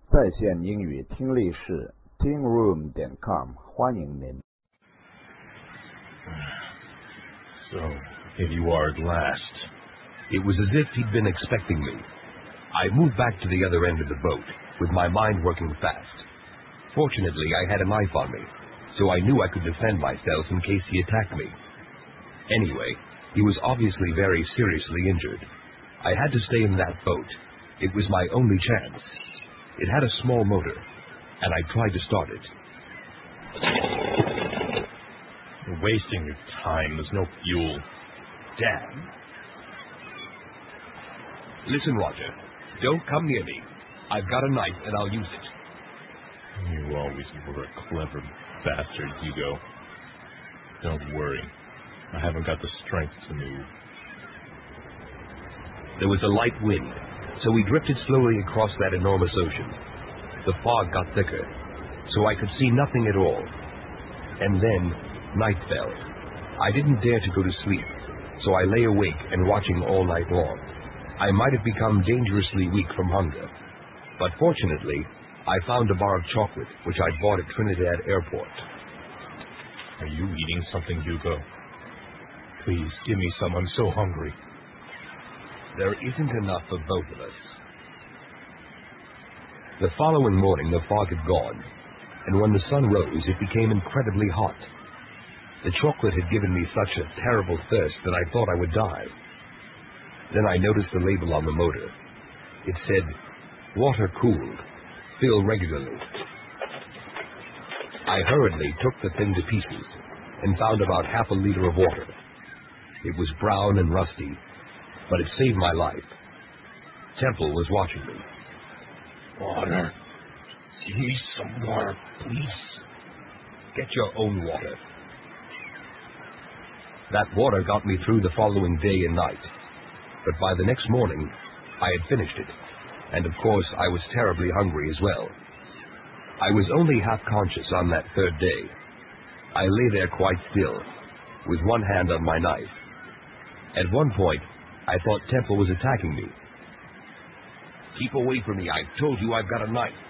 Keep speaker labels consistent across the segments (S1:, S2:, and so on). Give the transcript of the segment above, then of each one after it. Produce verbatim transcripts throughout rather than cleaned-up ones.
S1: 在线英语听力室 ting room 点 com 欢迎您。
S2: So, here you are at last. It was as if he'd been expecting me. I moved back to the other end of the boat, with my mind working fast. Fortunately, I had a knife on me, so I knew I could defend myself in case he attacked me. Anyway, he was obviously very seriously injured. I had to stay in that boat. It was my only chance. It had a small motor, and I tried to start it.
S3: You're wasting your time. There's no fuel.
S2: Damn. Listen, Roger. Don't come near me. I've got a knife, and I'll use it.
S3: You always were a clever bastard, Hugo. Don't worry. I haven't got the strength to move.
S2: There was a light wind, so we drifted slowly across that enormous ocean. The fog got thicker, so I could see nothing at all. And then, night fell. I didn't dare to go to sleep, so I lay awake and watching all night long. I might have become dangerously weak from hunger, but fortunately, I found a bar of chocolate, which I'd bought at Trinidad Airport.
S3: Are you eating something, Hugo? Please, give me some. I'm so hungry.
S2: There isn't enough for both of us. The following morning, the fog had gone, and when the sun rose, it became incredibly hot. The chocolate had given me such a terrible thirst that I thought I would die. Then I noticed the label on the motor. It said, "Water cooled. Fill regularly." I hurriedly took the thing to pieces and found about half a liter of water. It was brown and rusty, but it saved my life. Temple was watching me.
S3: Water. Give me some water, please.
S2: Get your own water. That water got me through the following day and night, but by the next morning, I had finished it, and of course I was terribly hungry as well. I was only half conscious on that third day. I lay there quite still, with one hand on my knife. At one point, I thought Temple was attacking me. "Keep away from me, I've told you I've got a knife."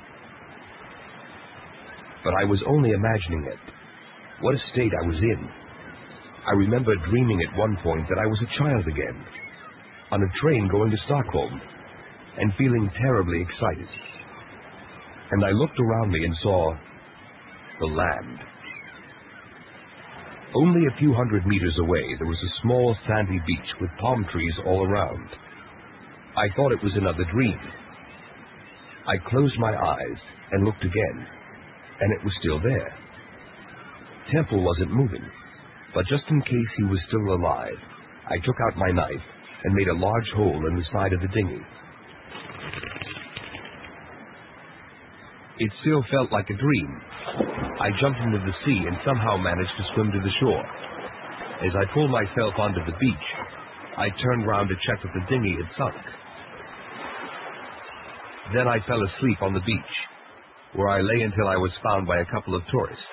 S2: But I was only imagining it. What a state I was in. I remember dreaming at one point that I was a child again, on a train going to Stockholm, and feeling terribly excited. And I looked around me and saw the land. Only a few hundred meters away, there was a small sandy beach with palm trees all around. I thought it was another dream. I closed my eyes and looked again, and it was still there. Temple wasn't moving, but just in case he was still alive, I took out my knife and made a large hole in the side of the dinghy. It still felt like a dream. I jumped into the sea and somehow managed to swim to the shore. As I pulled myself onto the beach, I turned round to check that the dinghy had sunk. Then I fell asleep on the beach, where I lay until I was found by a couple of tourists.